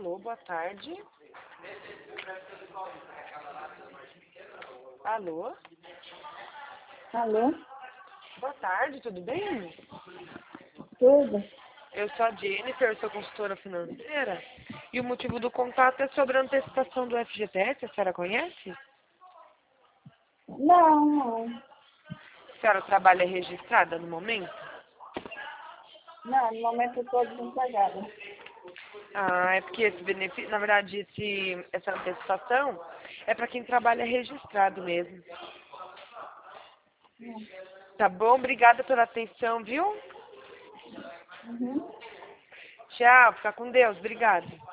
Alô, boa tarde. Alô? Alô? Boa tarde, tudo bem? Tudo? Eu sou a Jennifer, sou consultora financeira. E o motivo do contato é sobre a antecipação do FGTS, a senhora conhece? Não. A senhora trabalha registrada no momento? Não, no momento eu estou desempregada. Ah, é porque esse benefício, na verdade, essa antecipação é para quem trabalha registrado mesmo. Tá bom? Obrigada pela atenção, viu? Uhum. Tchau, fica com Deus. Obrigada.